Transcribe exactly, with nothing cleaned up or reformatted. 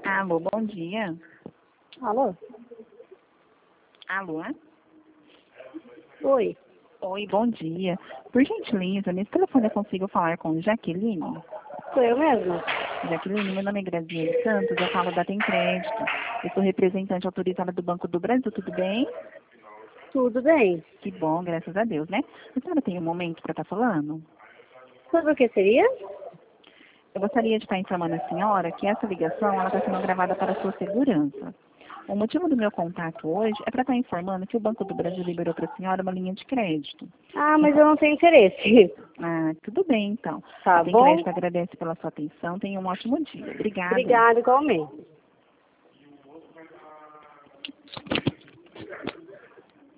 Alô, bom dia. Alô? Alô? Oi. Oi, bom dia. Por gentileza, nesse telefone eu consigo falar com Jaqueline? Sou eu mesma? Jaqueline, meu nome é Graziele Santos, eu falo da Tem Crédito. Eu sou representante autorizada do Banco do Brasil, tudo bem? Tudo bem. Que bom, graças a Deus, né? A senhora tem um momento para estar falando? Sobre o que seria? Eu gostaria de estar informando a senhora que essa ligação ela está sendo gravada para a sua segurança. O motivo do meu contato hoje é para estar informando que o Banco do Brasil liberou para a senhora uma linha de crédito. Ah, mas eu não tenho interesse. Ah, tudo bem, então. Tá A Tem bom? Crédito agradece pela sua atenção. Tenha um ótimo dia. Obrigada. Obrigada, igualmente.